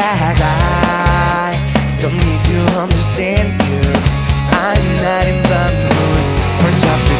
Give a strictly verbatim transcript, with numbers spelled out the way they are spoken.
like I don't need to understand you. I'm not in the mood for chapter